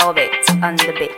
Velvet on the beat.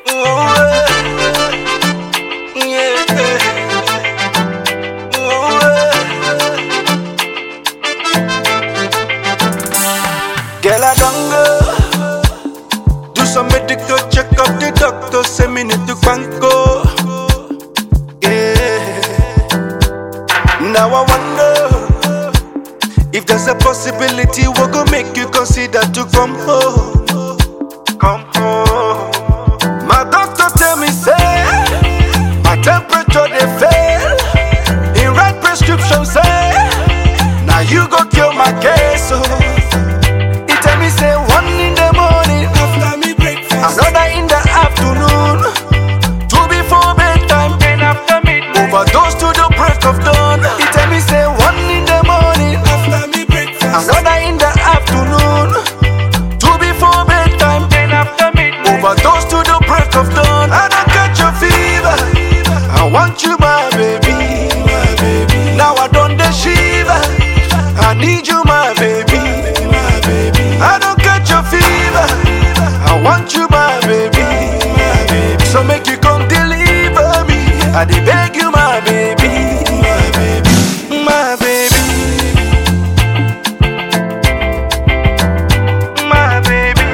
Girl, I don't go. Do some medical check up. The doctor say me need to banco. Yeah. Now I wonder if there's a possibility we're gonna make you consider to come home. Come home. My doctor tell me say my temperature they fail. He write prescription say now you go kill my case. So he tell me say 1 in the morning after me breakfast, another in the afternoon, 2 before bedtime, then after midnight, overdose to the break of dawn. He tell me say 1 in the morning after me breakfast, another in the afternoon, 2 before bedtime, then after midnight, overdose to the break of dawn. I don't catch a fever, I want you my baby, my baby. Now I don't the shiver, I need you my baby, my baby. I don't catch a fever, I want you my baby, my baby. So make you come deliver me, I dey beg you my baby, my baby, my baby, my baby.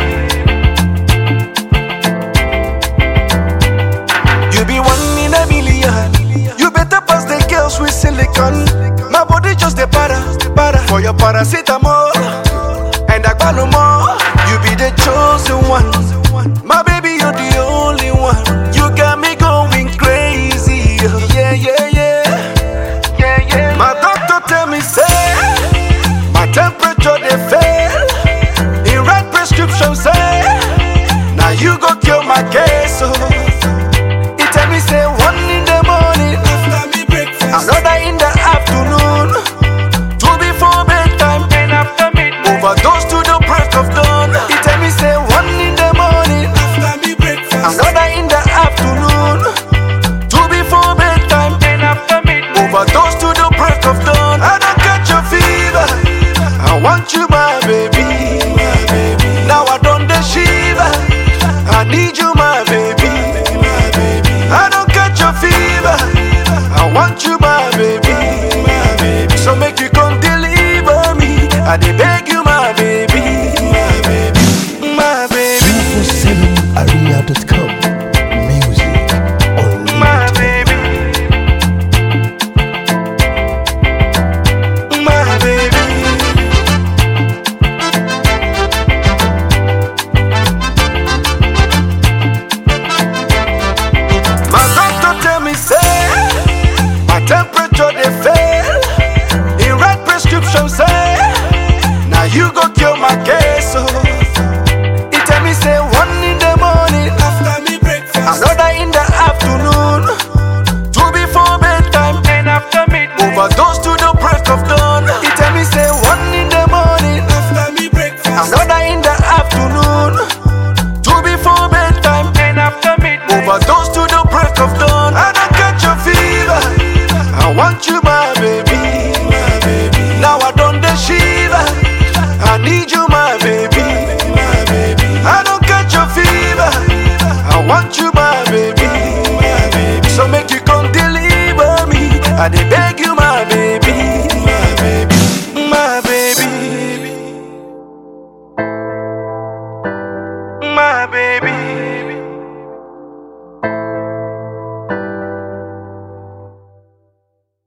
You be 1 in a million, you better pass the girls with silicone. My body just a para for your paracetamol and agbalumọ. You be the chosen one, my baby, you're the only one. You got me going crazy, yeah, yeah, yeah, yeah, yeah. My doctor tell me say my temperature they fail. He write prescription say now you go kill my case. So he tell me say 1 in the morning after me breakfast, another in the afternoon, 2 before bedtime, and after midnight, overdose to the break of dawn. He tell me say 1 in the morning after me breakfast, another in the afternoon, 2 before bedtime, and after midnight, overdose to the break of dawn. I don't catch a fever, I want you my baby, my baby. Now I don't the shiver, I need you my baby, my baby. I don't catch a fever, I want you my baby, my baby. So make you come deliver me, I dey beg you my baby, my baby, my baby. 247area.com. Music unlimited. My baby, my baby. My doctor tell me say my temperature they fail. He write prescription say now you go kill my case. So he tell me say 1 in the morning after me breakfast, another in the afternoon, 2 before bedtime, and after midnight, overdose to the break of dawn. He tell me say 1 in the morning after me breakfast, another in the afternoon, 2 before bedtime, and after midnight, overdose to the break of dawn. I don't catch a fever, I want you my baby, my baby. Now I don't the shiver, I need you my baby, my baby. I don't catch a fever, I want you my baby, my baby. So make you come deliver me, I dey beg you my baby, my baby, my baby, my baby.